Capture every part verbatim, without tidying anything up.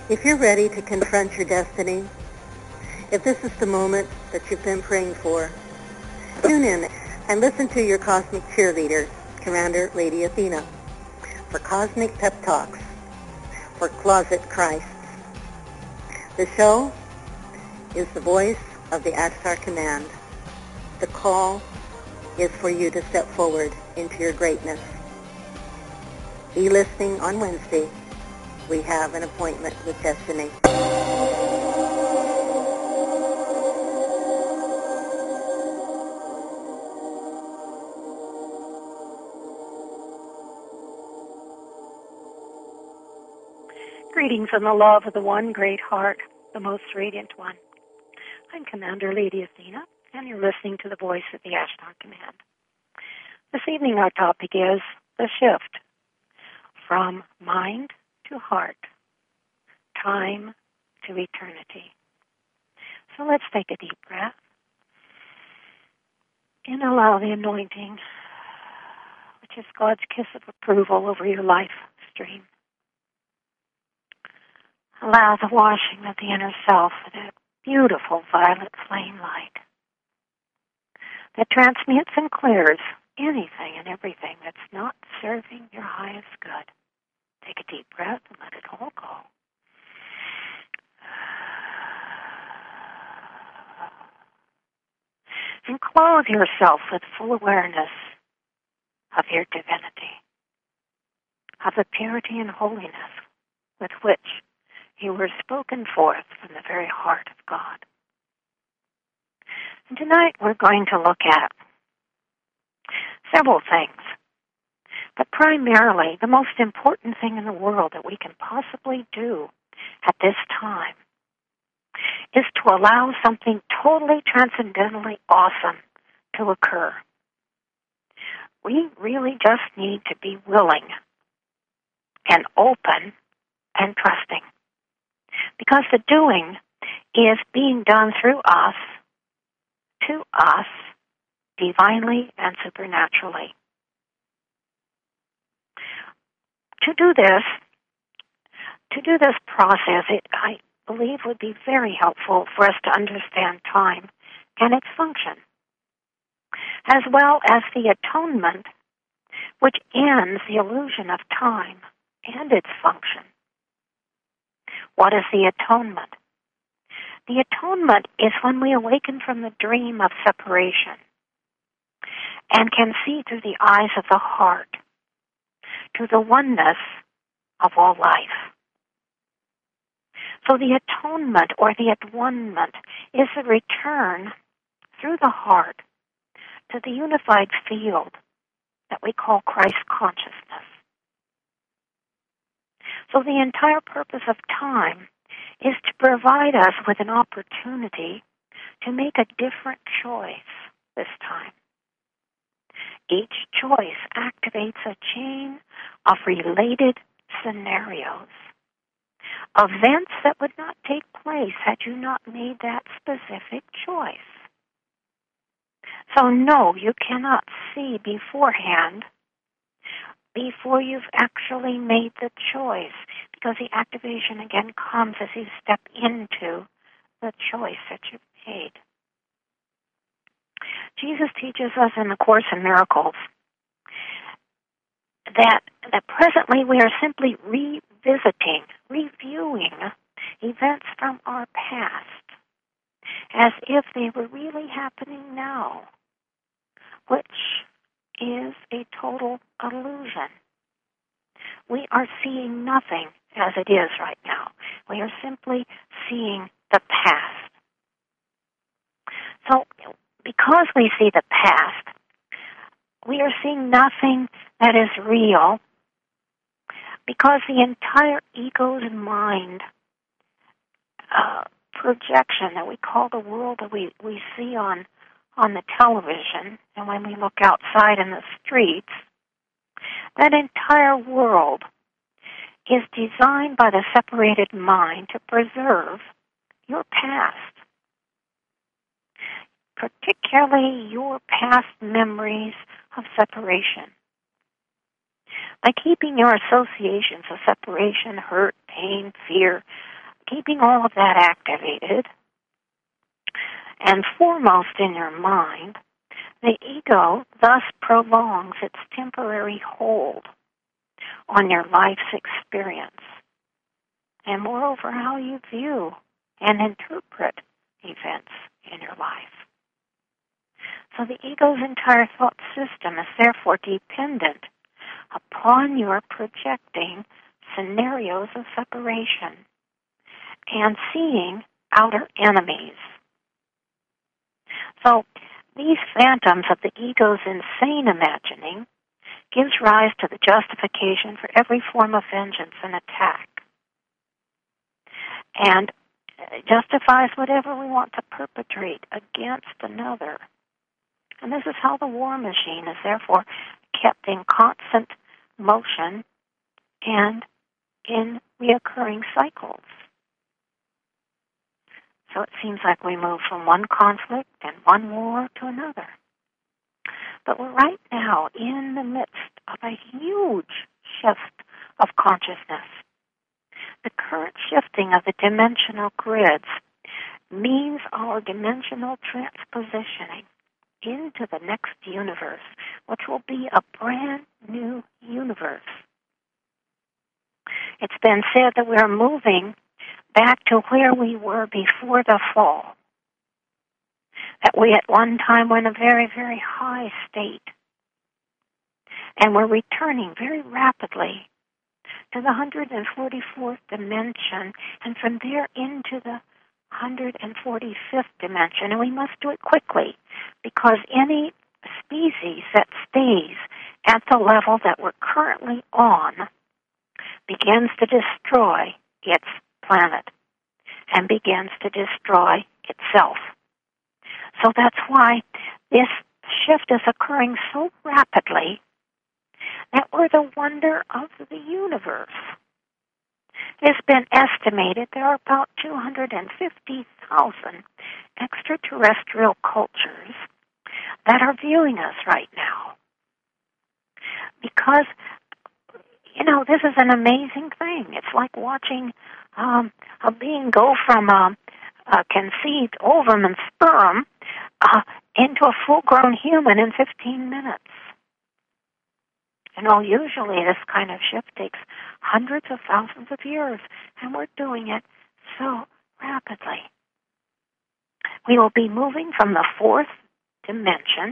If you're ready to confront your destiny, if this is the moment that you've been praying for, tune in and listen to your cosmic cheerleader, Commander Lady Athena, for Cosmic Pep Talks for Closet Christs. The show is the voice of the Ashtar Command. The call is for you to step forward into your greatness. Be listening on Wednesday. We have an appointment with destiny. Greetings in the love of the one great heart, the most radiant one. I'm Commander Lady Athena, and you're listening to the voice of the Ashtar Command. This evening our topic is the shift from mind to heart, time to eternity. So let's take a deep breath and allow the anointing, which is God's kiss of approval over your life stream. Allow the washing of the inner self with that beautiful violet flame light that transmutes and clears anything and everything that's not serving your highest good. Take a deep breath and let it all go. And clothe yourself with full awareness of your divinity, of the purity and holiness with which you were spoken forth from the very heart of God. And tonight we're going to look at several things. But primarily, the most important thing in the world that we can possibly do at this time is to allow something totally transcendentally awesome to occur. We really just need to be willing and open and trusting. Because the doing is being done through us, to us, divinely and supernaturally. To do this, to do this process, it, I believe, would be very helpful for us to understand time and its function, as well as the atonement, which ends the illusion of time and its function. What is the atonement? The atonement is when we awaken from the dream of separation and can see through the eyes of the heart to the oneness of all life. So the atonement or the at-one-ment is a return through the heart to the unified field that we call Christ consciousness. So the entire purpose of time is to provide us with an opportunity to make a different choice this time. Each choice activates a chain of related scenarios, events that would not take place had you not made that specific choice. So no, you cannot see beforehand before you've actually made the choice, because the activation again comes as you step into the choice that you've made. Jesus teaches us in the Course in Miracles that, that presently we are simply revisiting, reviewing events from our past as if they were really happening now, which is a total illusion. We are seeing nothing as it is right now. We are simply seeing the past. So, because we see the past, we are seeing nothing that is real, because the entire ego's mind uh, projection that we call the world that we, we see on, on the television, and when we look outside in the streets, that entire world is designed by the separated mind to preserve your past, particularly your past memories of separation. By keeping your associations of separation, hurt, pain, fear, keeping all of that activated and foremost in your mind, the ego thus prolongs its temporary hold on your life's experience, and moreover, how you view and interpret events in your life. So the ego's entire thought system is therefore dependent upon your projecting scenarios of separation and seeing outer enemies. So these phantoms of the ego's insane imagining gives rise to the justification for every form of vengeance and attack, and justifies whatever we want to perpetrate against another. And this is how the war machine is therefore kept in constant motion and in reoccurring cycles. So it seems like we move from one conflict and one war to another. But we're right now in the midst of a huge shift of consciousness. The current shifting of the dimensional grids means our dimensional transpositioning into the next universe, which will be a brand new universe. It's been said that we're moving back to where we were before the fall, that we at one time were in a very, very high state, and we're returning very rapidly to the one hundred forty-fourth dimension, and from there into the one hundred forty-fifth dimension. And we must do it quickly, because any species that stays at the level that we're currently on begins to destroy its planet and begins to destroy itself. So that's why this shift is occurring so rapidly that we're the wonder of the universe. It's been estimated there are about two hundred fifty thousand extraterrestrial cultures that are viewing us right now. Because, you know, this is an amazing thing. It's like watching um, a being go from a, a conceived ovum and sperm uh, into a full-grown human in fifteen minutes. You know, usually this kind of shift takes hundreds of thousands of years, and we're doing it so rapidly. We will be moving from the fourth dimension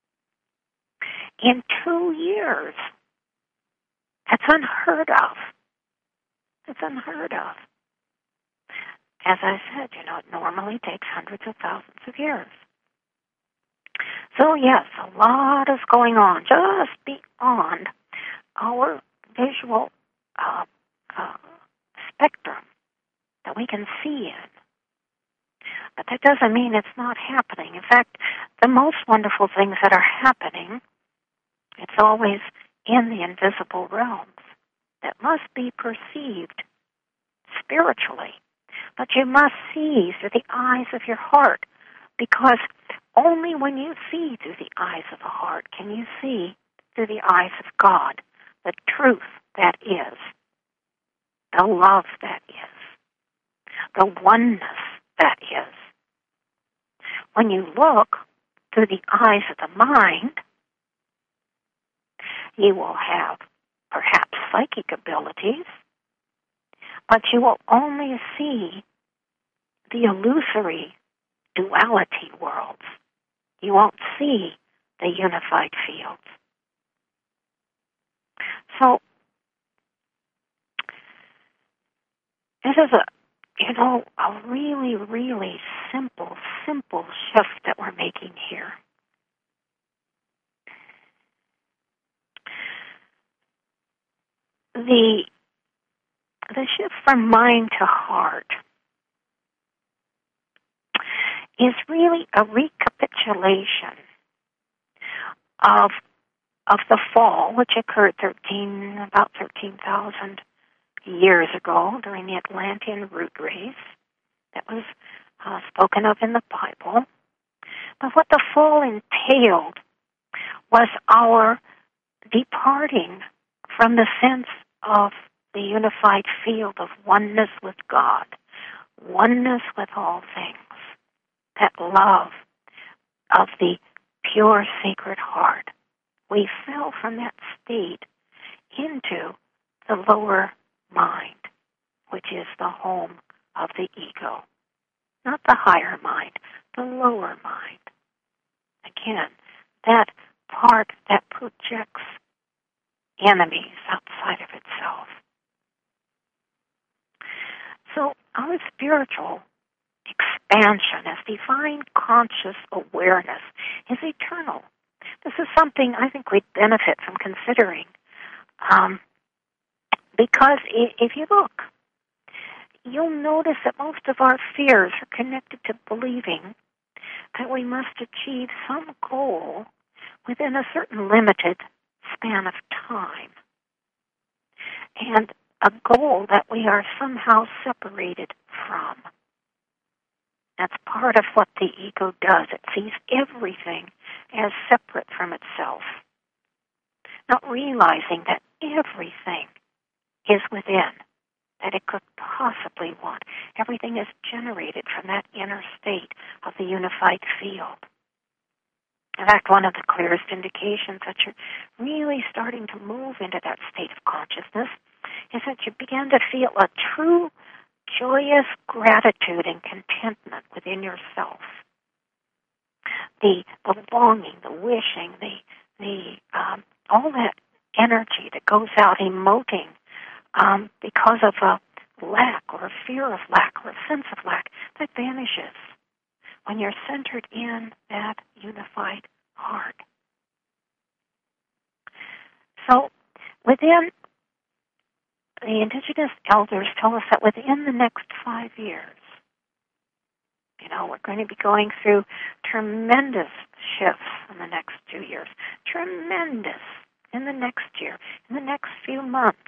in two years. That's unheard of. It's unheard of. As I said, you know, it normally takes hundreds of thousands of years. So yes, a lot is going on just beyond our visual uh, uh, spectrum that we can see in. But that doesn't mean it's not happening. In fact, the most wonderful things that are happening, it's always in the invisible realms that must be perceived spiritually. But you must see through the eyes of your heart, because only when you see through the eyes of the heart can you see through the eyes of God the truth that is, the love that is, the oneness that is. When you look through the eyes of the mind, you will have perhaps psychic abilities, but you will only see the illusory duality worlds. You won't see the unified fields. So, this is a, you know, a really, really simple, simple shift that we're making here. The, the shift from mind to heart is really a recapitulation of of the fall, which occurred thirteen about thirteen thousand years ago during the Atlantean root race that was uh, spoken of in the Bible. But what the fall entailed was our departing from the sense of the unified field of oneness with God, oneness with all things, that love of the pure sacred heart, we fell from that state into the lower mind, which is the home of the ego. Not the higher mind, the lower mind. Again, that part that projects enemies outside of itself. So our spiritual expansion as divine conscious awareness is eternal. This is something I think we'd benefit from considering. Um, because if you look, you'll notice that most of our fears are connected to believing that we must achieve some goal within a certain limited span of time. And a goal that we are somehow separated from. That's part of what the ego does. It sees everything as separate from itself, not realizing that everything is within, that it could possibly want. Everything is generated from that inner state of the unified field. In fact, one of the clearest indications that you're really starting to move into that state of consciousness is that you begin to feel a true, joyous gratitude and contentment within yourself. The, the longing, the wishing, the the um, all that energy that goes out emoting um, because of a lack or a fear of lack or a sense of lack, that vanishes when you're centered in that unified heart. So within, the indigenous elders tell us that within the next five years, you know, we're going to be going through tremendous shifts in the next two years. Tremendous in the next year, in the next few months.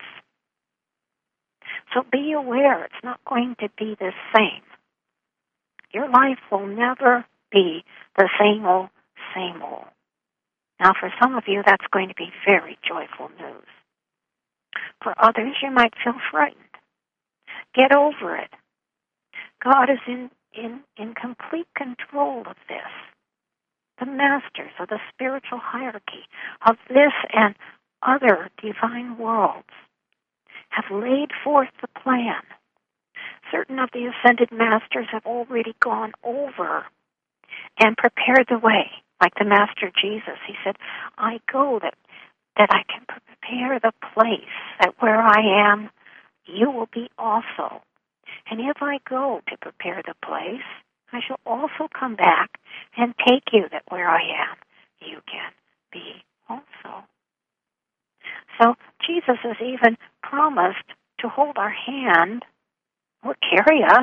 So be aware it's not going to be the same. Your life will never be the same old, same old. Now, for some of you, that's going to be very joyful news. For others, you might feel frightened. Get over it. God is in, in, in complete control of this. The masters of the spiritual hierarchy of this and other divine worlds have laid forth the plan. Certain of the ascended masters have already gone over and prepared the way. Like the Master Jesus, he said, I go that that I can prepare the place, that where I am, you will be also. And if I go to prepare the place, I shall also come back and take you that where I am, you can be also. So Jesus has even promised to hold our hand or carry us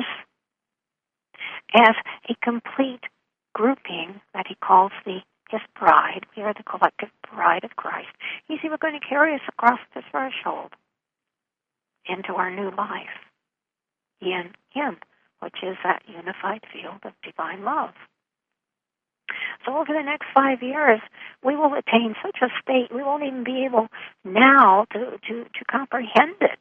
as a complete grouping that he calls the his bride. We are the collective bride of Christ. He's even going to carry us across the threshold into our new life in him, which is that unified field of divine love. So over the next five years, we will attain such a state we won't even be able now to, to, to comprehend it.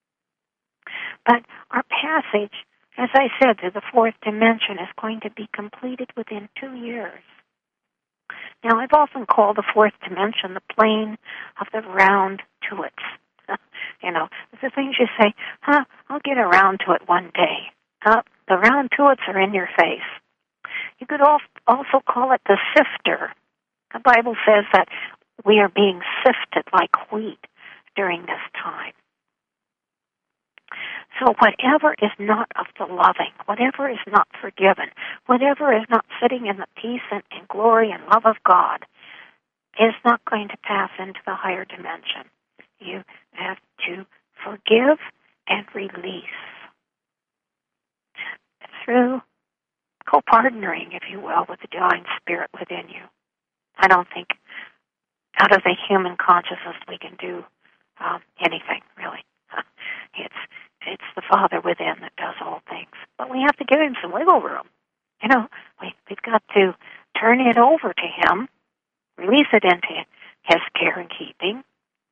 But our passage, as I said, to the fourth dimension is going to be completed within two years. Now, I've often called the fourth dimension the plane of the round tuits. You know, the things you say, huh, I'll get around to it one day. Uh, the round tuits are in your face. You could also call it the sifter. The Bible says that we are being sifted like wheat during this time. So whatever is not of the loving, whatever is not forgiven, whatever is not sitting in the peace and, and glory and love of God is not going to pass into the higher dimension. You have to forgive and release through co-partnering, if you will, with the divine spirit within you. I don't think out of the human consciousness we can do um, anything, really. It's It's the Father within that does all things. But we have to give him some wiggle room. You know, we, we've got to turn it over to him, release it into his care and keeping,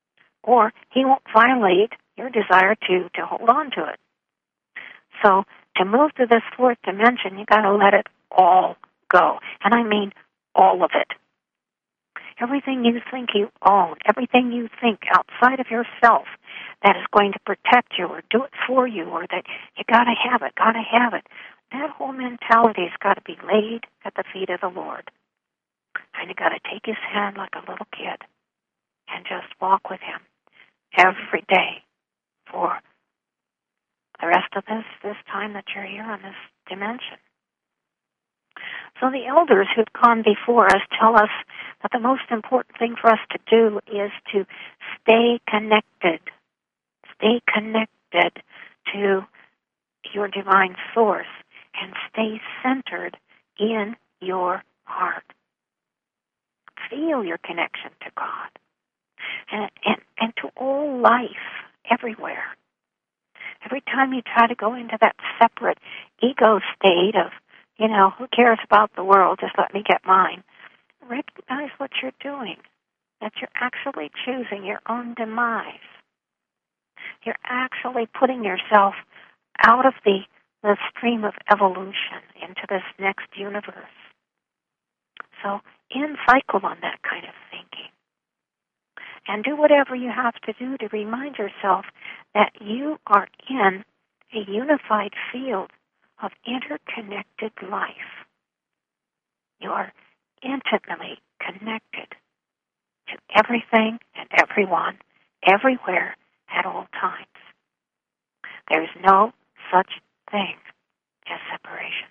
or he won't violate your desire to, to hold on to it. So to move to this fourth dimension, you got to let it all go. And I mean all of it. Everything you think you own, everything you think outside of yourself that is going to protect you or do it for you or that you got to have it, got to have it, that whole mentality has got to be laid at the feet of the Lord. And you got to take his hand like a little kid and just walk with him every day for the rest of this, this time that you're here on this dimension. So the elders who've gone before us tell us that the most important thing for us to do is to stay connected. Stay connected to your divine source and stay centered in your heart. Feel your connection to God and, and, and to all life everywhere. Every time you try to go into that separate ego state of, you know, who cares about the world, just let me get mine, recognize what you're doing, that you're actually choosing your own demise. You're actually putting yourself out of the, the stream of evolution into this next universe. So end cycle on that kind of thinking. And do whatever you have to do to remind yourself that you are in a unified field of interconnected life. You are intimately connected to everything and everyone, everywhere, at all times. There is no such thing as separation.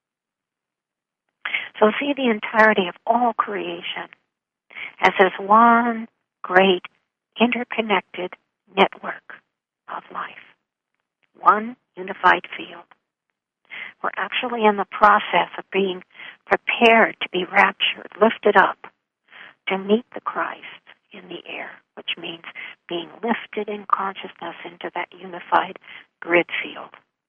So see the entirety of all creation as this one great interconnected network of life. One unified field. We're actually in the process of being prepared to be raptured, lifted up, to meet the Christ in the air, which means being lifted in consciousness into that unified grid field.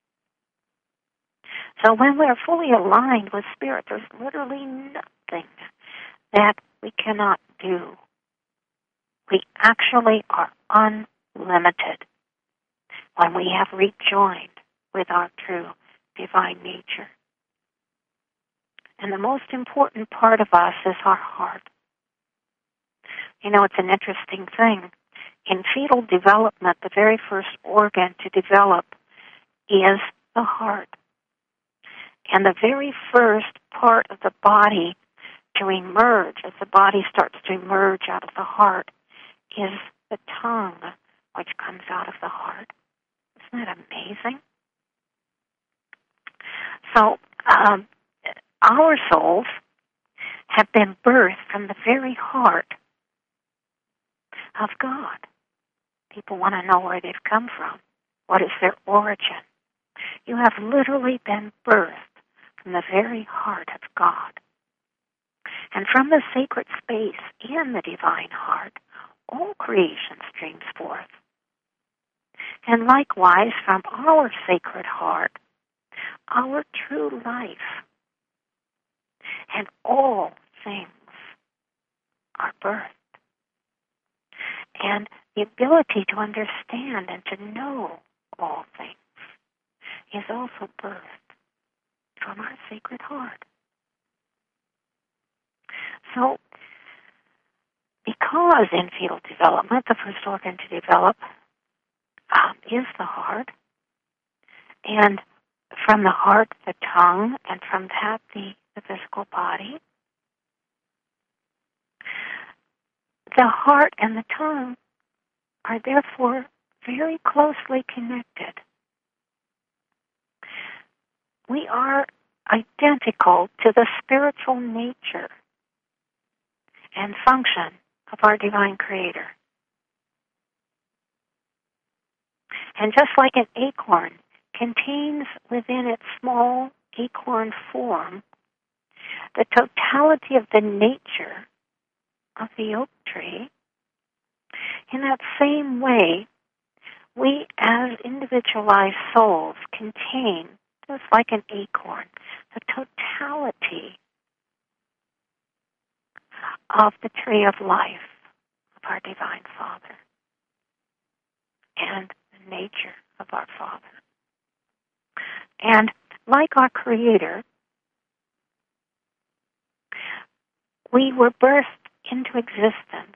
So when we're fully aligned with Spirit, there's literally nothing that we cannot do. We actually are unlimited when we have rejoined with our true divine nature. And the most important part of us is our heart. You know, it's an interesting thing. In fetal development, the very first organ to develop is the heart. And the very first part of the body to emerge, as the body starts to emerge out of the heart, is the tongue, which comes out of the heart. Isn't that amazing? So, um, our souls have been birthed from the very heart of God. People want to know where they've come from. What is their origin? You have literally been birthed from the very heart of God. And from the sacred space in the divine heart, all creation streams forth. And likewise, from our sacred heart, our true life and all things are birthed. And the ability to understand and to know all things is also birthed from our sacred heart. So, because in fetal development, the first organ to develop um, is the heart, and from the heart, the tongue, and from that, the, the physical body, the heart and the tongue are therefore very closely connected. We are identical to the spiritual nature and function of our divine Creator. And just like an acorn contains within its small acorn form the totality of the nature of the oak tree, in that same way, we as individualized souls contain, just like an acorn, the totality of the tree of life of our divine Father and the nature of our Father. And like our Creator, we were birthed into existence.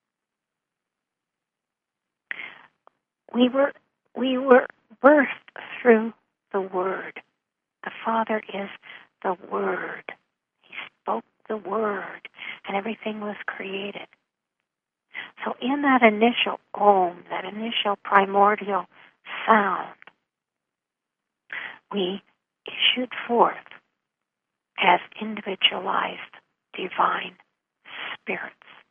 We were we were birthed through the Word. The Father is the Word. He spoke the Word, and everything was created. So in that initial Om, that initial primordial sound, we issued forth as individualized divine spirits.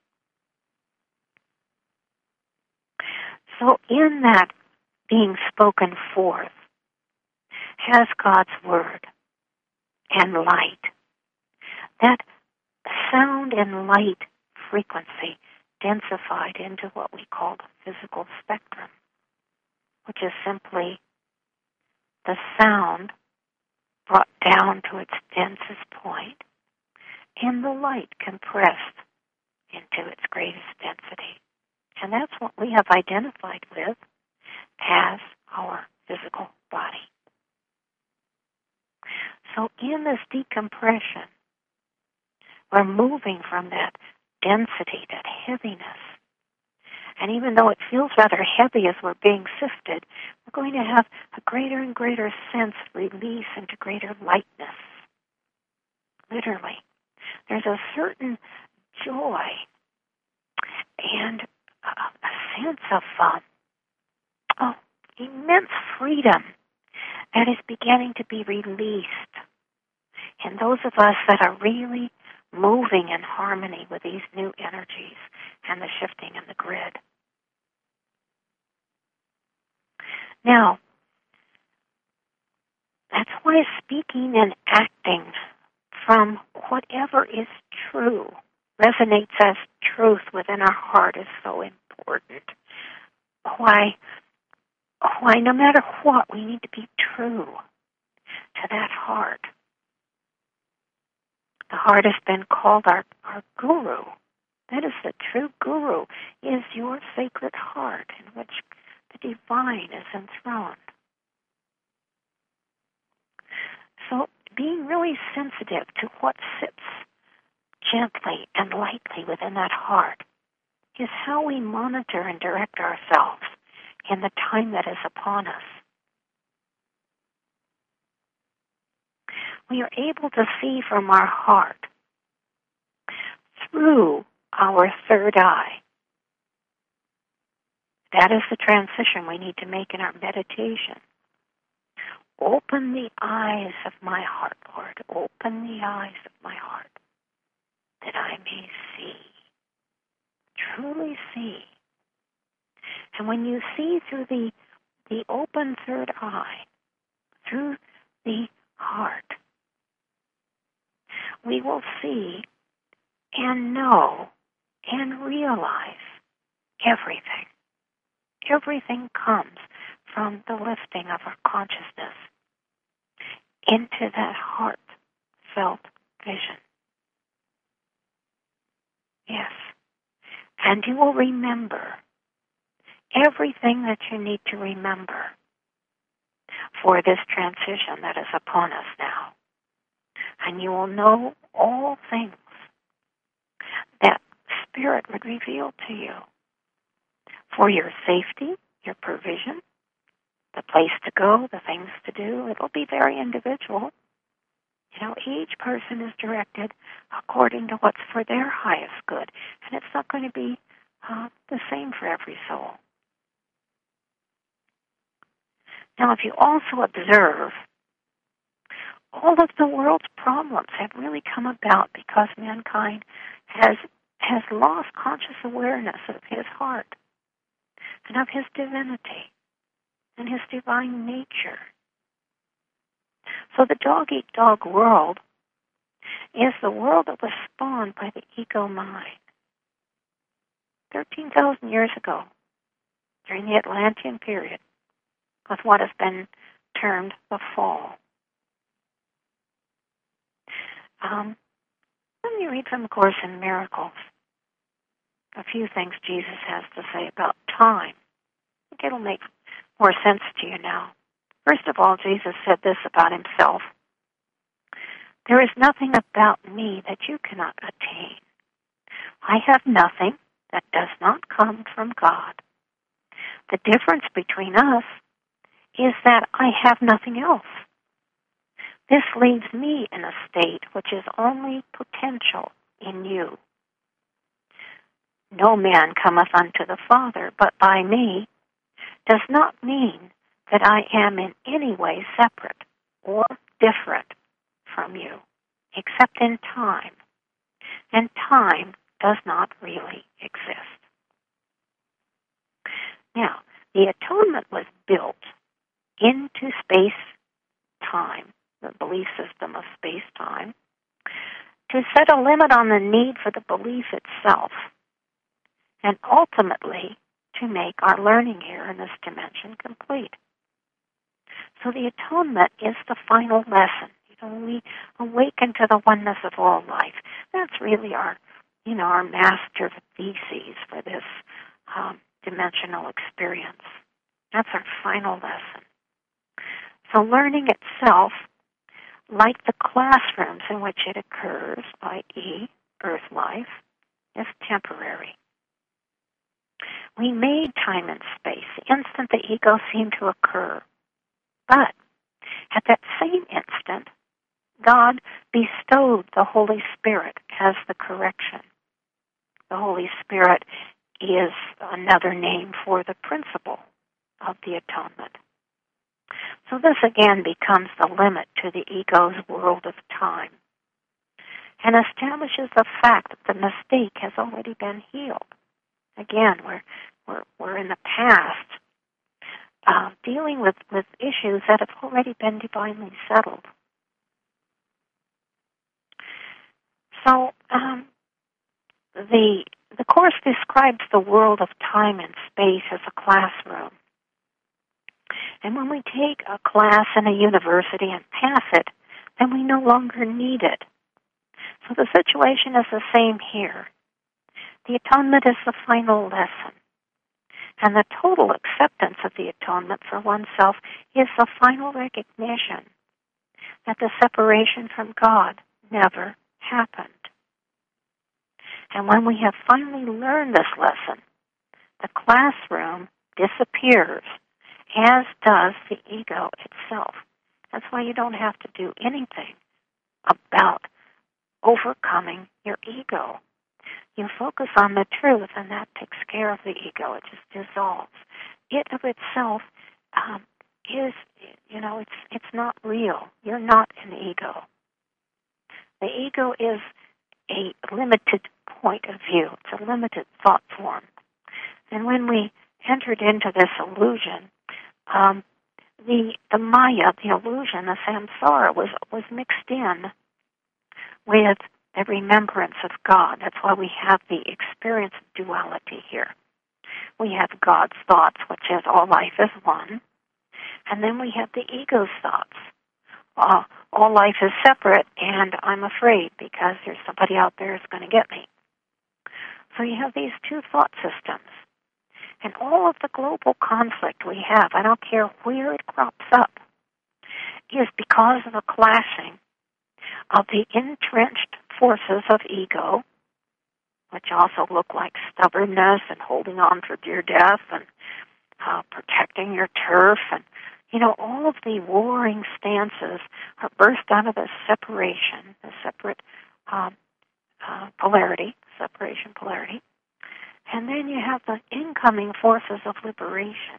So in that being spoken forth has God's Word and light. That sound and light frequency densified into what we call the physical spectrum, which is simply the sound brought down to its densest point and the light compressed into its greatest density. And that's what we have identified with as our physical body. So in this decompression, we're moving from that density, that heaviness. And even though it feels rather heavy as we're being sifted, we're going to have a greater and greater sense of release into greater lightness. Literally. There's a certain joy and a sense of um, oh, immense freedom that is beginning to be released in those of us that are really moving in harmony with these new energies and the shifting in the grid. Now, that's why speaking and acting from whatever is true, resonates as truth within our heart is so important. Why, why no matter what, we need to be true to that heart. The heart has been called our, our guru. That is the true guru, is your sacred heart in which the divine is enthroned. So being really sensitive to what sits gently and lightly within that heart is how we monitor and direct ourselves in the time that is upon us. We are able to see from our heart through our third eye. That is the transition we need to make in our meditation. Open the eyes of my heart, Lord. Open the eyes of my heart that I may see, truly see. And when you see through the, the open third eye, through the heart, we will see and know and realize everything. Everything comes from the lifting of our consciousness into that heartfelt vision. Yes. And you will remember everything that you need to remember for this transition that is upon us now. And you will know all things that Spirit would reveal to you for your safety, your provision, the place to go, the things to do. It will be very individual. You know, each person is directed according to what's for their highest good. And it's not going to be uh, the same for every soul. Now, if you also observe, all of the world's problems have really come about because mankind has has lost conscious awareness of his heart and of his divinity and his divine nature. So the dog-eat-dog world is the world that was spawned by the ego mind. thirteen thousand years ago, during the Atlantean period, with what has been termed the fall. Um, let me read from A Course in Miracles a few things Jesus has to say about time. I think it'll make more sense to you now. First of all, Jesus said this about himself: "There is nothing about me that you cannot attain. I have nothing that does not come from God. The difference between us is that I have nothing else. This leaves me in a state which is only potential in you. No man cometh unto the Father but by me," does not mean that I am in any way separate or different from you, except in time. And time does not really exist. Now, the atonement was built into space-time, the belief system of space-time, to set a limit on the need for the belief itself, and ultimately to make our learning here in this dimension complete. So the atonement is the final lesson. You know, we awaken to the oneness of all life. That's really our, you know, our master theses for this um, dimensional experience. That's our final lesson. So learning itself, like the classrooms in which it occurs, that is, earth life, is temporary. We made time and space the instant the ego seemed to occur. But at that same instant, God bestowed the Holy Spirit as the correction. The Holy Spirit is another name for the principle of the atonement. So this again becomes the limit to the ego's world of time and establishes the fact that the mistake has already been healed. Again, we're, we're, we're in the past uh, dealing with, with issues that have already been divinely settled. So um, the the Course describes the world of time and space as a classroom. And when we take a class in a university and pass it, then we no longer need it. So the situation is the same here. The atonement is the final lesson. And the total acceptance of the atonement for oneself is the final recognition that the separation from God never happened. And when we have finally learned this lesson, the classroom disappears, as does the ego itself. That's why you don't have to do anything about overcoming your ego. You focus on the truth, and that takes care of the ego. It just dissolves. It of itself um, is, you know, it's it's not real. You're not an ego. The ego is a limited point of view. It's a limited thought form. And when we entered into this illusion, um, the the Maya, the illusion, the samsara, was was mixed in with the remembrance of God. That's why we have the experience of duality here. We have God's thoughts, which is all life is one, and then we have the ego's thoughts. Uh, all life is separate, and I'm afraid because there's somebody out there who's going to get me. So you have these two thought systems. And all of the global conflict we have, I don't care where it crops up, is because of the clashing of the entrenched forces of ego, which also look like stubbornness and holding on for dear death and uh, protecting your turf. And, you know, all of the warring stances are birthed out of the separation, the separate um, uh, polarity, separation polarity. And then you have the incoming forces of liberation.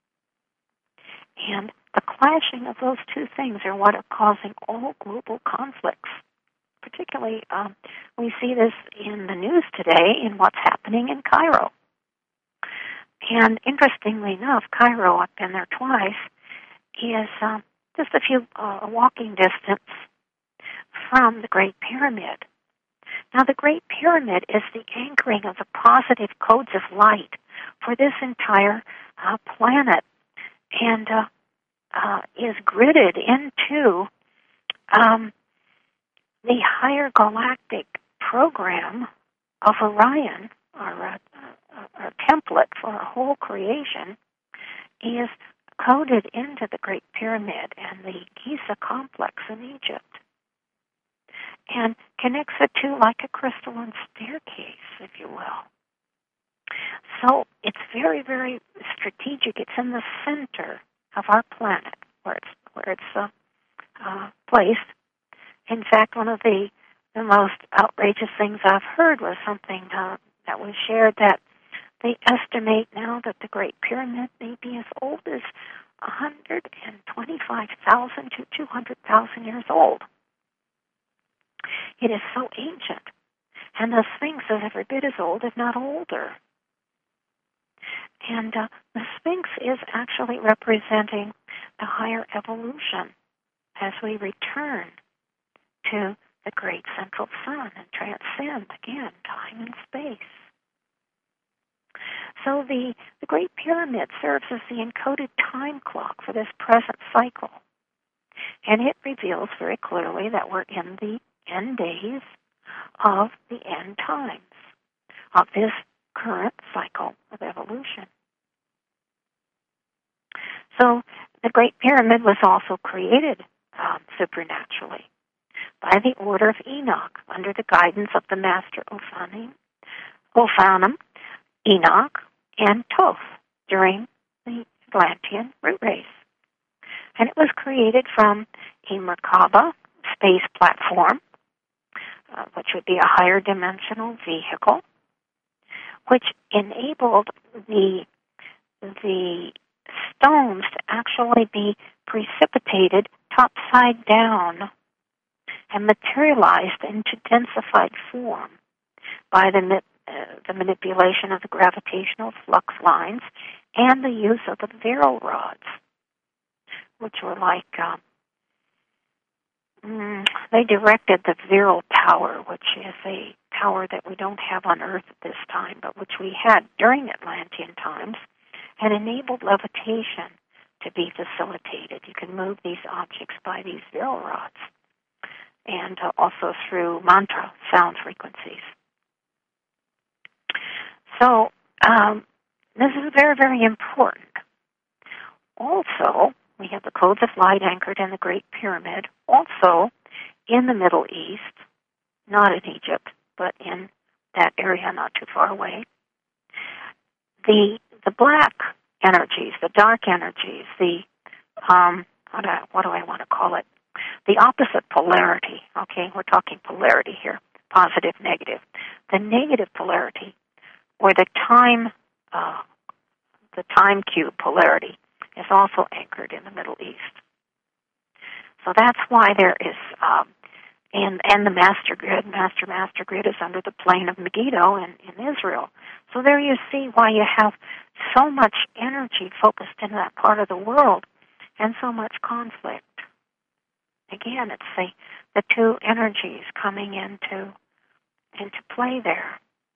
And the clashing of those two things are what are causing all global conflicts. Particularly, um, we see this in the news today in what's happening in Cairo. And interestingly enough, Cairo, I've been there twice, is uh, just a few uh, walking distance from the Great Pyramid. Now, the Great Pyramid is the anchoring of the positive codes of light for this entire uh, planet, and uh, uh, is gridded into um, the higher galactic program of Orion, our, uh, our template for our whole creation, is coded into the Great Pyramid and the Giza complex in Egypt, and connects the two like a crystalline staircase, if you will. So it's very, very strategic. It's in the center of our planet where it's where it's uh, uh, placed. In fact, one of the the most outrageous things I've heard was something uh, that was shared that they estimate now that the Great Pyramid may be as old as one hundred twenty-five thousand to two hundred thousand years old. It is so ancient. And the Sphinx is every bit as old, if not older. And uh, the Sphinx is actually representing the higher evolution as we return to the great central sun and transcend, again, time and space. So the, the Great Pyramid serves as the encoded time clock for this present cycle. And it reveals very clearly that we're in the end days of the end times of this current cycle of evolution. So the Great Pyramid was also created um, supernaturally by the order of Enoch under the guidance of the Master Ophanim, Ophanim, Enoch, and Thoth during the Atlantean root race. And it was created from a Merkaba space platform, uh, which would be a higher dimensional vehicle, which enabled the the stones to actually be precipitated topside down and materialized into densified form by the uh, the manipulation of the gravitational flux lines and the use of the viral rods, which were like, um, mm, they directed the viral power, which is a power that we don't have on Earth at this time, but which we had during Atlantean times, and enabled levitation to be facilitated. You can move these objects by these viral rods, and uh, also through mantra sound frequencies. So um, this is very, very important. Also, we have the codes of light anchored in the Great Pyramid, also in the Middle East, not in Egypt, but in that area not too far away. The the black energies, the dark energies, the, um, what do I, what do I want to call it? The opposite polarity, okay? We're talking polarity here, positive, negative. The negative polarity, or the time, uh, the time cube polarity, is also anchored in the Middle East. So that's why there is, um, and and the master grid, master master grid is under the plain of Megiddo in, in Israel. So there you see why you have so much energy focused in that part of the world and so much conflict. Again, it's the, the two energies coming into into play there.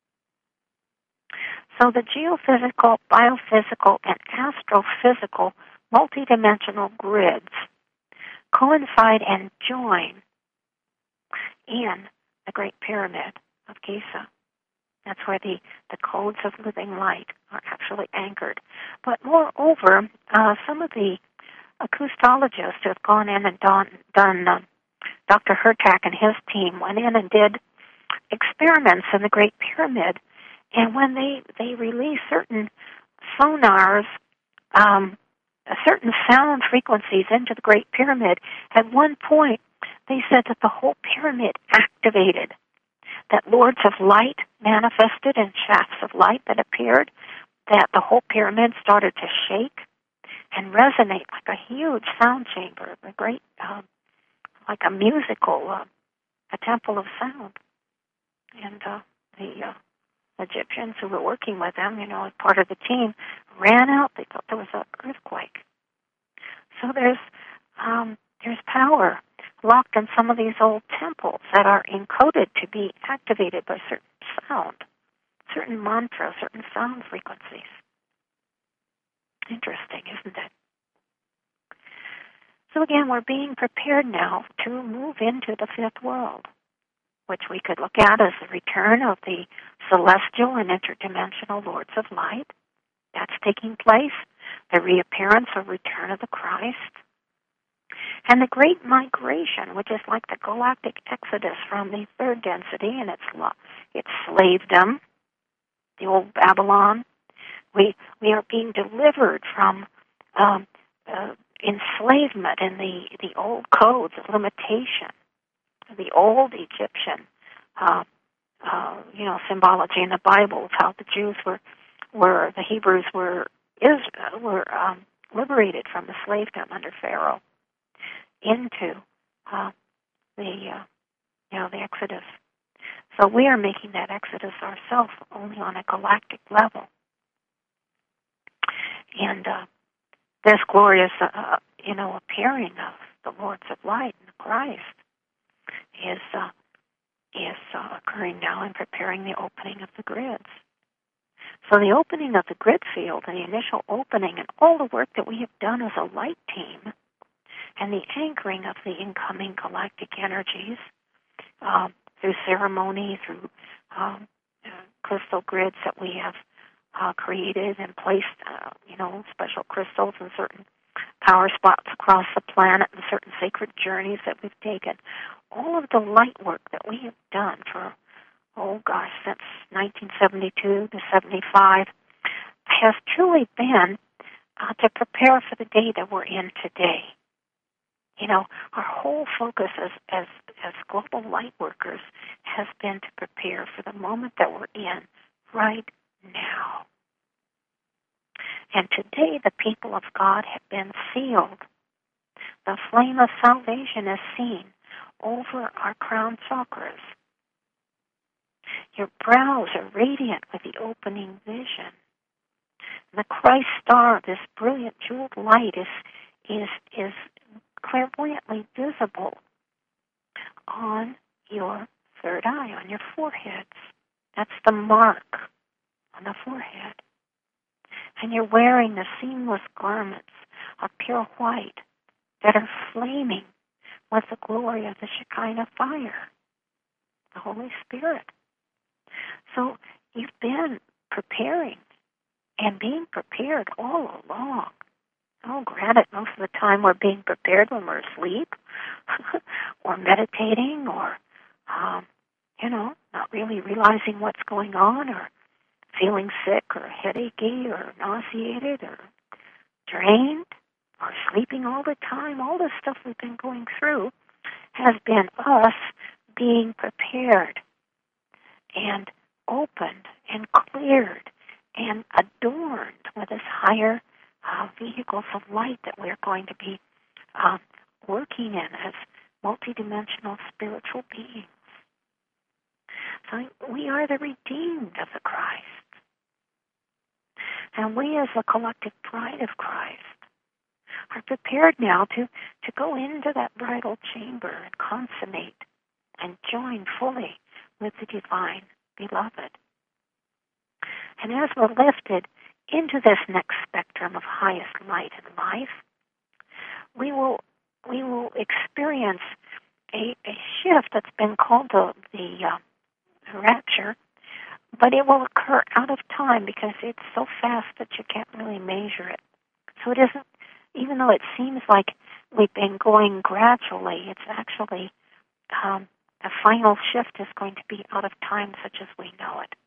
So the geophysical, biophysical, and astrophysical multidimensional grids coincide and join in the Great Pyramid of Giza. That's where the, the codes of living light are actually anchored. But moreover, uh, some of the acoustologists who have gone in and done, done uh, Doctor Hurtak and his team went in and did experiments in the Great Pyramid, and when they, they release certain sonars, um, certain sound frequencies into the Great Pyramid, at one point they said that the whole pyramid activated, that lords of light manifested in shafts of light that appeared, that the whole pyramid started to shake and resonate like a huge sound chamber, a great, uh, like a musical, uh, a temple of sound. And uh, the uh, Egyptians who were working with them, you know, as part of the team, ran out. They thought there was an earthquake. So there's um, there's power locked in some of these old temples that are encoded to be activated by certain sound, certain mantras, certain sound frequencies. Interesting, isn't it? So again, we're being prepared now to move into the fifth world, which we could look at as the return of the celestial and interdimensional lords of light. That's taking place the reappearance or return of the Christ, and the Great Migration, which is like the galactic exodus from the third density and its its slavedom, the old Babylon. We we are being delivered from um, uh, enslavement in the, the old codes of limitation, the old Egyptian, uh, uh, you know, symbology in the Bible of how the Jews were, were the Hebrews were is were um, liberated from the slavedom under Pharaoh into uh, the uh, you know the Exodus. So we are making that Exodus ourselves, only on a galactic level. And uh, this glorious, uh, you know, appearing of the Lords of Light and Christ is uh, is uh, occurring now and preparing the opening of the grids. So the opening of the grid field and the initial opening and all the work that we have done as a light team and the anchoring of the incoming galactic energies uh, through ceremony, through um, uh, crystal grids that we have uh, created and placed, uh, you know, special crystals in certain power spots across the planet and certain sacred journeys that we've taken. All of the light work that we have done for, oh gosh, since nineteen seventy-two to seventy-five has truly been uh, to prepare for the day that we're in today. You know, our whole focus as, as as global light workers has been to prepare for the moment that we're in right now. And today the people of God have been sealed. The flame of salvation is seen over our crown chakras. Your brows are radiant with the opening vision. The Christ star, this brilliant jeweled light, is is is clairvoyantly visible on your third eye, on your foreheads. That's the mark on the forehead. And you're wearing the seamless garments of pure white that are flaming with the glory of the Shekinah fire, the Holy Spirit. So you've been preparing and being prepared all along. Oh, granted, most of the time we're being prepared when we're asleep or meditating or, um, you know, not really realizing what's going on or feeling sick or headachy or nauseated or drained or sleeping all the time. All the stuff we've been going through has been us being prepared and opened and cleared and adorned with this higher uh, vehicles of light that we're going to be uh, working in as multidimensional spiritual beings. So we are the redeemed of the Christ. And we as the collective bride of Christ are prepared now to, to go into that bridal chamber and consummate and join fully with the divine beloved. And as we're lifted into this next spectrum of highest light and life, we will we will experience a, a shift that's been called the, the uh, rapture, but it will occur out of time because it's so fast that you can't really measure it. So it isn't, even though it seems like we've been going gradually, it's actually um, the final shift is going to be out of time such as we know it.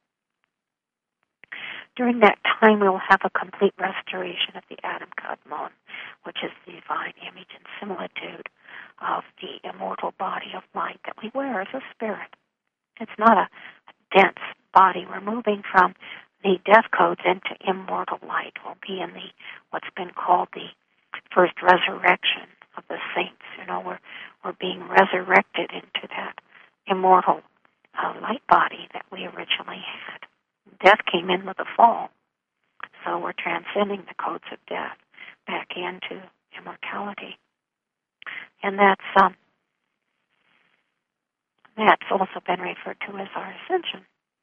During that time, we will have a complete restoration of the Adam Kadmon, which is the divine image and similitude of the immortal body of light that we wear as a spirit. It's not a dense body. We're moving from the death codes into immortal light. We'll be in the what's been called the first resurrection of the saints. You know, we're we're being resurrected into that immortal uh, light body that we originally had. Death came in with the fall, so we're transcending the codes of death back into immortality, and that's um, that's also been referred to as our ascension.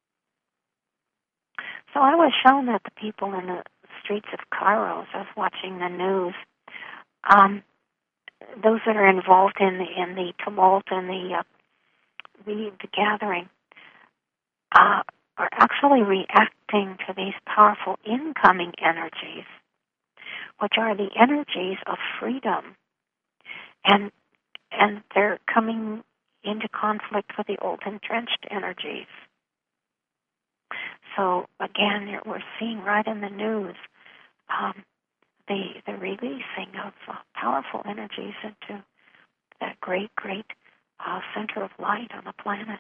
So I was shown that the people in the streets of Cairo, as I was watching the news, um, those that are involved in the in the tumult and the uh, the, the gathering. Uh, are actually reacting to these powerful incoming energies which are the energies of freedom. And and they're coming into conflict with the old entrenched energies. So again, we're seeing right in the news um, the the releasing of uh, powerful energies into that great, great uh, center of light on the planet.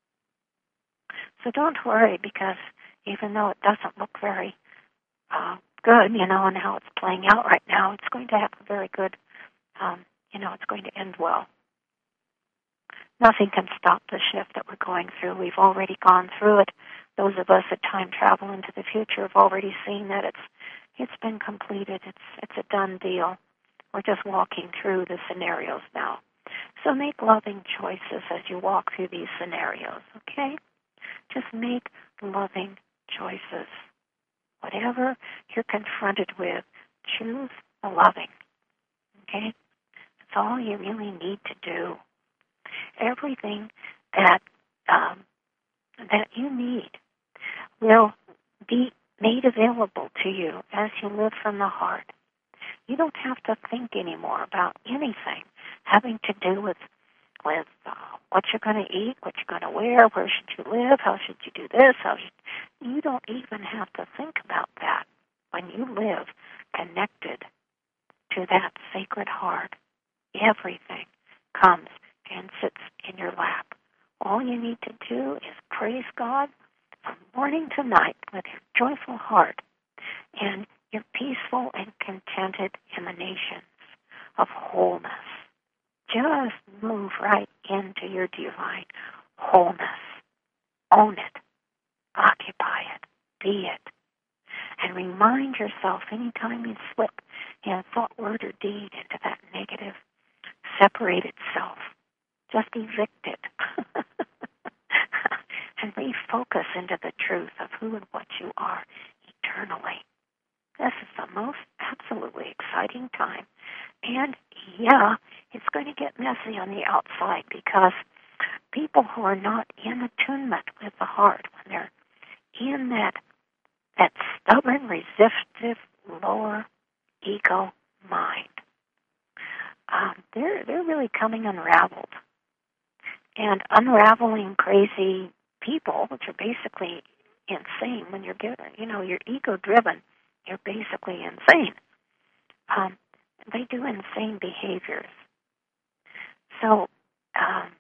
So don't worry, because even though it doesn't look very uh, good, you know, and how it's playing out right now, it's going to have a very good, um, you know, it's going to end well. Nothing can stop the shift that we're going through. We've already gone through it. Those of us that time travel into the future have already seen that it's it's been completed. It's it's a done deal. We're just walking through the scenarios now. So make loving choices as you walk through these scenarios, okay? Just make loving choices. Whatever you're confronted with, choose the loving, okay? That's all you really need to do. Everything that um, that you need will be made available to you as you live from the heart. You don't have to think anymore about anything having to do with with uh, what you're going to eat, what you're going to wear, where should you live, how should you do this, how should... You don't even have to think about that when you live connected to that sacred heart. Everything comes and sits in your lap. All you need to do is praise God from morning to night with your joyful heart, and you're peaceful and contented emanations of wholeness. Just move right into your divine wholeness. Own it. Occupy it. Be it. And remind yourself anytime you slip in thought, word, or deed into that negative, separated self, just evict it. And refocus into the truth of who and what you are eternally. This is the most absolutely exciting time. And, yeah, it's going to get messy on the outside, because people who are not in attunement with the heart, when they're in that that stubborn, resistive, lower ego mind, um, they're they're really coming unraveled. And unraveling crazy people, which are basically insane, when you're given, you know, you're ego-driven, you're basically insane. Um, they do insane behaviors. So um,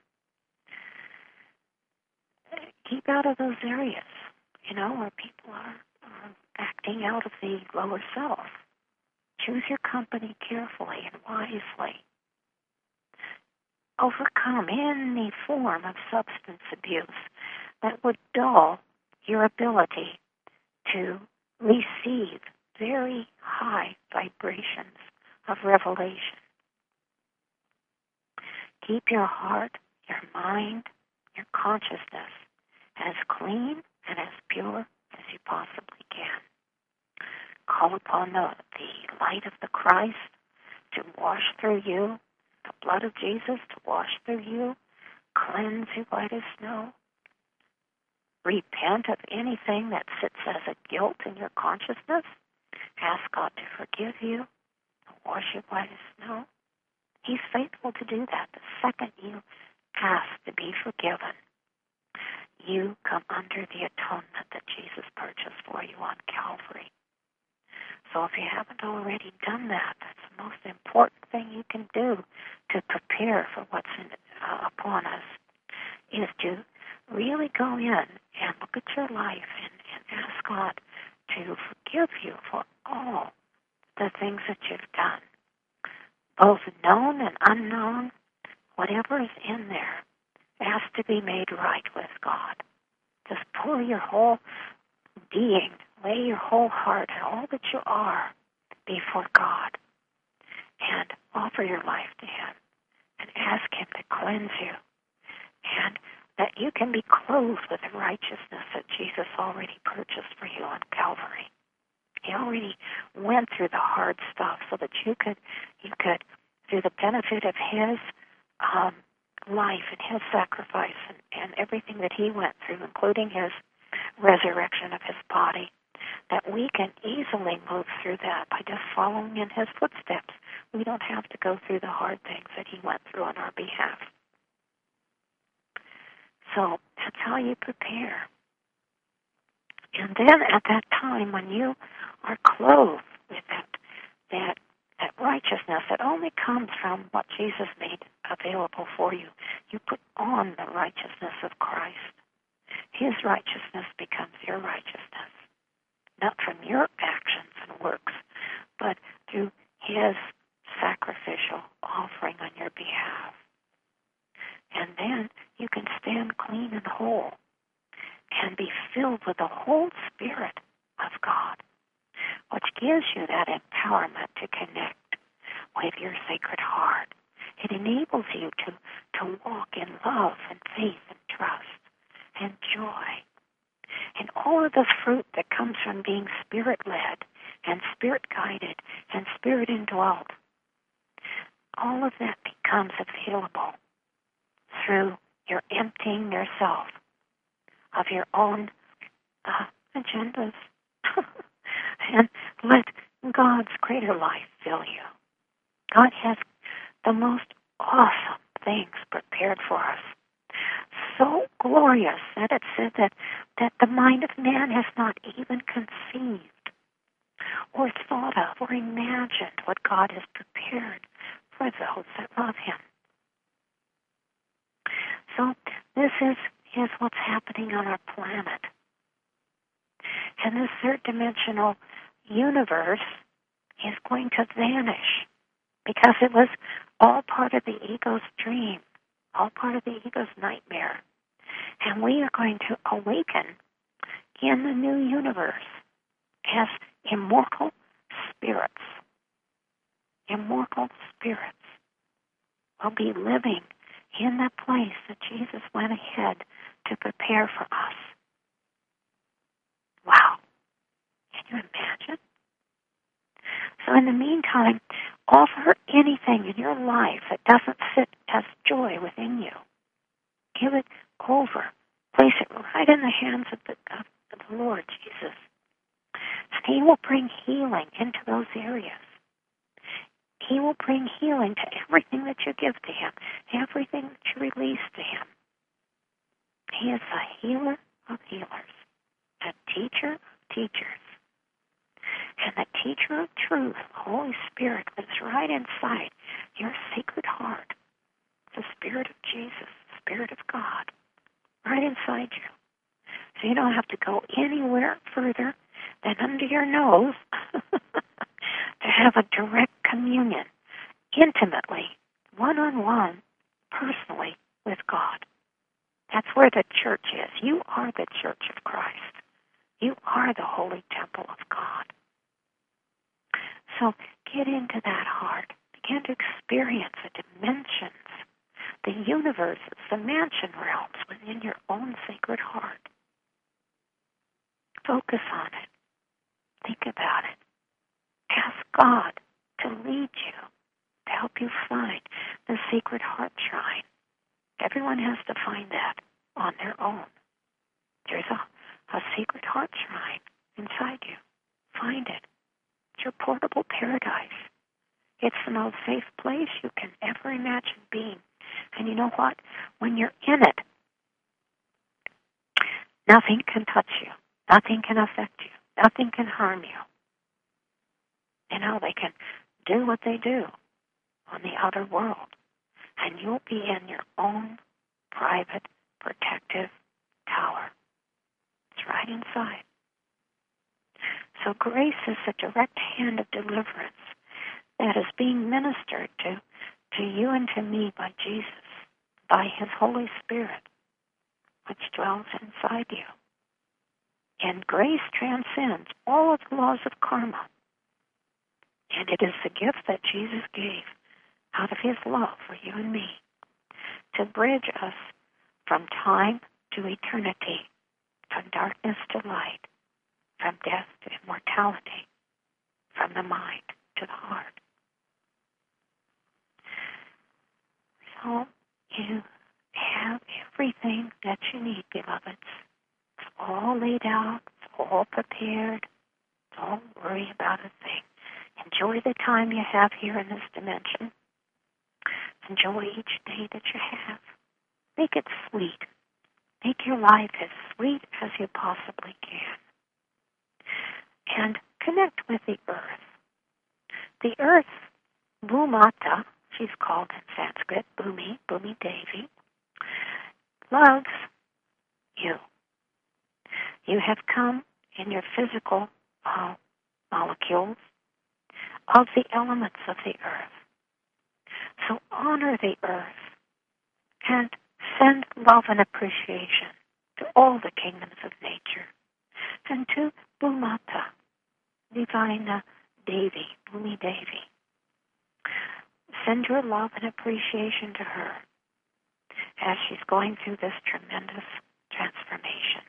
keep out of those areas, you know, where people are, are acting out of the lower self. Choose your company carefully and wisely. Overcome any form of substance abuse that would dull your ability to receive very high vibrations of revelation. Keep your heart, your mind, your consciousness as clean and as pure as you possibly can. Call upon the, the light of the Christ to wash through you, the blood of Jesus to wash through you, cleanse you white as snow. Repent of anything that sits as a guilt in your consciousness. Ask God to forgive you, to wash you white as snow. He's faithful to do that. The second you ask to be forgiven, you come under the atonement that Jesus purchased for you on Calvary. So if you haven't already done that, that's the most important thing you can do to prepare for what's in, uh, upon us, is to really go in and look at your life and, and ask God to forgive you for all the things that you've done, both known and unknown. Whatever is in there has to be made right with God. Just pour your whole being, lay your whole heart and all that you are before God, and offer your life to Him and ask Him to cleanse you, and that you can be clothed with the righteousness that Jesus already purchased for you on Calvary. He already went through the hard stuff so that you could, you could, through the benefit of His um, life and His sacrifice and, and everything that He went through, including His resurrection of His body, that we can easily move through that by just following in his footsteps. We don't have to go through the hard things that he went through on our behalf. So that's how you prepare. And then at that time when you are clothed with that, that, that righteousness that only comes from what Jesus made available for you, you put on the righteousness of Christ. His righteousness becomes your righteousness, not from your actions and works, but through his sacrificial offering on your behalf. And then you can stand clean and whole and be filled with the whole Spirit of God, which gives you that empowerment to connect with your sacred heart. It enables you to, to walk in love and faith and trust and joy. And all of the fruit that comes from being Spirit-led and Spirit-guided and Spirit-indwelt, all of that becomes available through your emptying yourself of your own uh, agendas and let God's greater life fill you. God has the most awesome things prepared for us. So glorious that it said that, that the mind of man has not even conceived or thought of or imagined what God has prepared for those that love him. So this is, is what's happening on our planet. And this third dimensional universe is going to vanish because it was all part of the ego's dream, all part of the ego's nightmare. And we are going to awaken in the new universe as immortal spirits. Immortal spirits will be living in the place that Jesus went ahead to prepare for us. Wow. Can you imagine? So in the meantime, offer anything in your life that doesn't sit as joy within you. Give it over. Place it right in the hands of the, of the Lord Jesus. And he will bring healing into those areas. He will bring healing to everything that you give to him, everything that you release to him. He is the healer of healers, the teacher of teachers. And the teacher of truth, the Holy Spirit, lives right inside your sacred heart, the Spirit of Jesus, the Spirit of God, right inside you. So you don't have to go anywhere further than under your nose to have a direct communion, intimately, one-on-one, personally, with God. That's where the church is. You are the church of Christ. You are the holy temple of God. So get into that heart. Begin to experience the dimensions, the universes, the mansion realms within your own sacred heart. Focus on it. Think about it. Ask God to lead you, to help you find the sacred heart shrine. Everyone has to find that on their own. There's a, a sacred heart shrine inside you. Find it. It's your portable paradise. It's the most safe place you can ever imagine being. And you know what? When you're in it, nothing can touch you. Nothing can affect you. Nothing can harm you. You know, they can do what they do on the outer world. And you'll be in your own private, protective tower. It's right inside. So grace is a direct hand of deliverance that is being ministered to, to you and to me by Jesus, by his Holy Spirit, which dwells inside you. And grace transcends all of the laws of karma. And it is the gift that Jesus gave out of his love for you and me to bridge us from time to eternity, from darkness to light, from death to immortality, from the mind to the heart. So you have everything that you need, beloveds. It's all laid out, it's all prepared. Don't worry about a thing. Enjoy the time you have here in this dimension. Enjoy each day that you have. Make it sweet. Make your life as sweet as you possibly can. And connect with the earth. The earth, Bhumata, she's called in Sanskrit, Bhumi, Bhumi Devi, loves you. You have come in your physical uh, molecules of the elements of the earth. So honor the earth and send love and appreciation to all the kingdoms of nature and to Bhumata, Divine uh, Devi, Bhumi Devi. Send your love and appreciation to her as she's going through this tremendous transformation.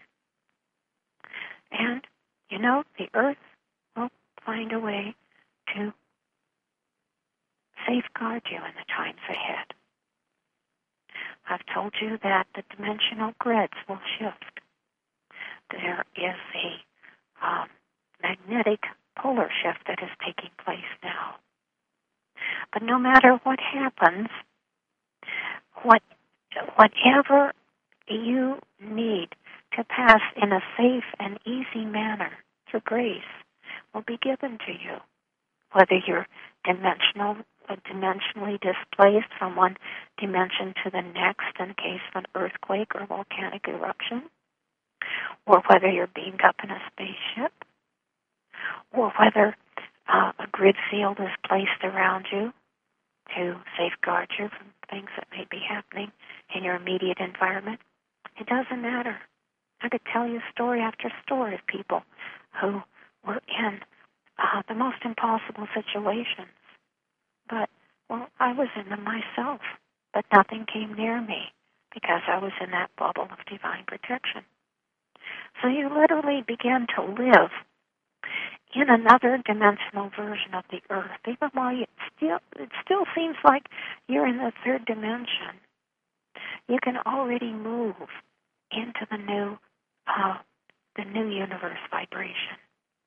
And, you know, the earth will find a way to safeguard you in the times ahead. I've told you that the dimensional grids will shift. There is a um, magnetic polar shift that is taking place now. But no matter what happens, what whatever you need to pass in a safe and easy manner through grace will be given to you. Whether you're dimensional, uh, dimensionally displaced from one dimension to the next in case of an earthquake or volcanic eruption, or whether you're beamed up in a spaceship, or whether uh, a grid field is placed around you to safeguard you from things that may be happening in your immediate environment. It doesn't matter. I could tell you story after story of people who were in uh, the most impossible situations. But, well, I was in them myself, but nothing came near me because I was in that bubble of divine protection. So you literally begin to live in another dimensional version of the earth, even while you still, it still seems like you're in the third dimension. You can already move into the new, uh, the new universe vibration.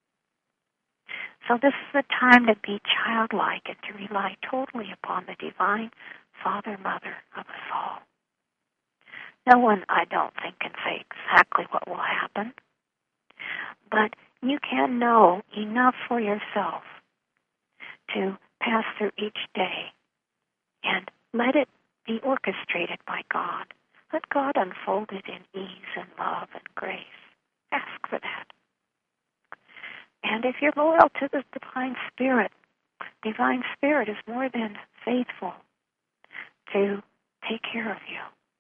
So this is the time to be childlike and to rely totally upon the divine Father, Mother of us all. No one, I don't think, can say exactly what will happen, but you can know enough for yourself to pass through each day and let it be orchestrated by God. Let God unfold it in ease and love and grace. Ask for that. And if you're loyal to the Divine Spirit, Divine Spirit is more than faithful to take care of you.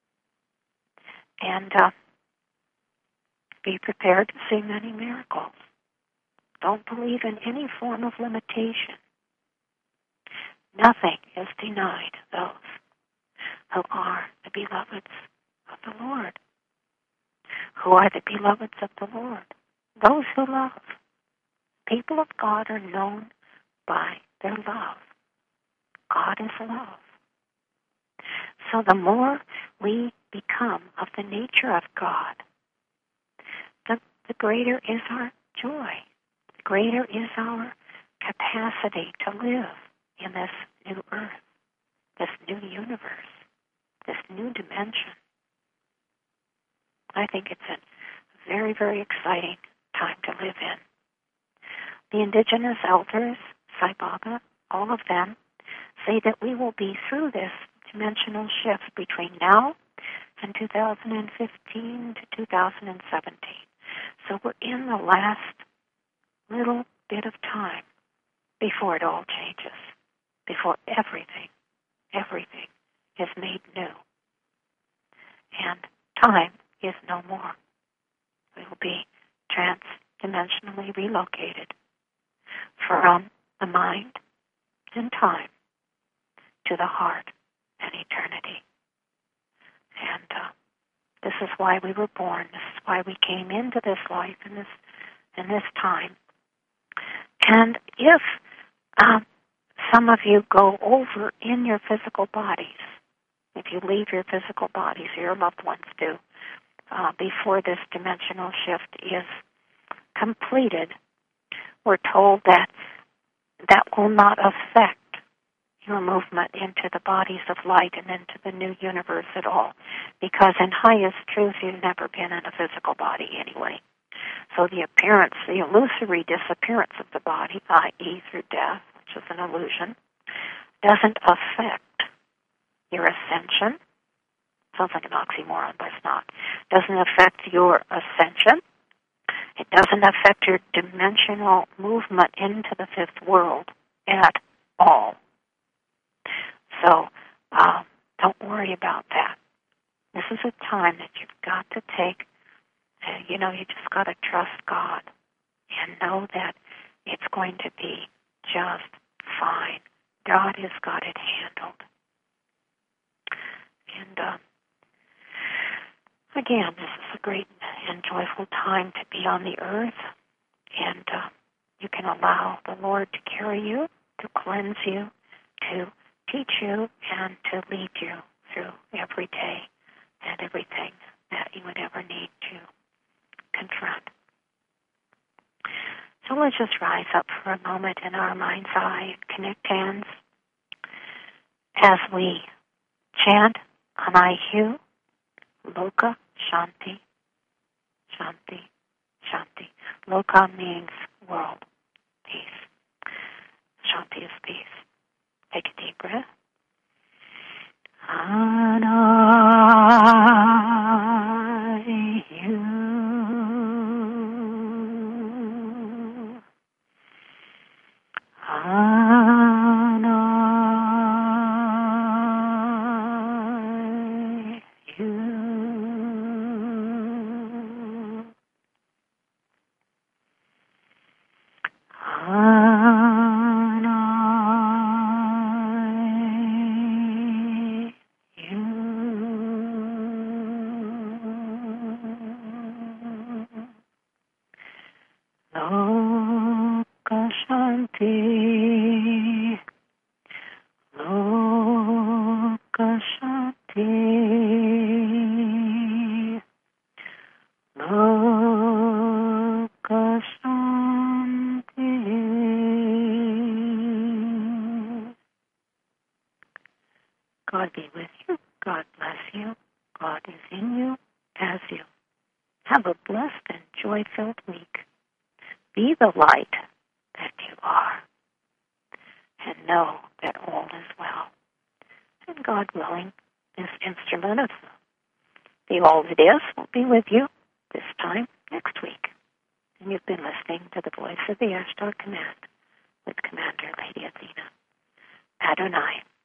And uh, be prepared to see many miracles. Don't believe in any form of limitation. Nothing is denied those who are the beloveds of the Lord. Who are the beloveds of the Lord? Those who love. People of God are known by their love. God is love. So the more we become of the nature of God, the, the greater is our joy. The greater is our capacity to live in this new earth, this new universe, this new dimension. I think it's a very, very exciting time to live in. The indigenous elders, Sai Baba, all of them, say that we will be through this dimensional shift between now and two thousand fifteen to two thousand seventeen. So we're in the last little bit of time before it all changes, before everything, everything is made new. And time is no more. We will be trans-dimensionally relocated from the mind and time to the heart and eternity. And uh, this is why we were born. This is why we came into this life in this in this time. And if um, some of you go over in your physical bodies, if you leave your physical bodies, your loved ones do, uh, before this dimensional shift is completed, we're told that that will not affect your movement into the bodies of light and into the new universe at all, because in highest truth, you've never been in a physical body anyway. So the appearance, the illusory disappearance of the body, that is through death, which is an illusion, doesn't affect your ascension. Sounds like an oxymoron, but it's not. Doesn't affect your ascension. It doesn't affect your dimensional movement into the fifth world at all. So uh, don't worry about that. This is a time that you've got to take, uh, you know, you just got to trust God and know that it's going to be just fine. God has got it handled. And uh, again, this is a great and joyful time to be on the earth, and uh, you can allow the Lord to carry you, to cleanse you, to teach you, and to lead you through every day and everything that you would ever need to confront. So let's just rise up for a moment in our mind's eye and connect hands as we chant Anaihu, Loka Shanti, Shanti, Shanti. Loka means world, peace. Shanti is peace. Take a deep breath. Anaihu, Loka Shanti, Loka Shanti, Loka Shanti. God be with you. God bless you. God is in you, as you. Have a blessed and joy-filled week. Be the light that you are, and know that all is well. And God willing, this instrument of the all that is will be with you this time next week. And you've been listening to the voice of the Ashdod Command with Commander Lady Athena. Adonai.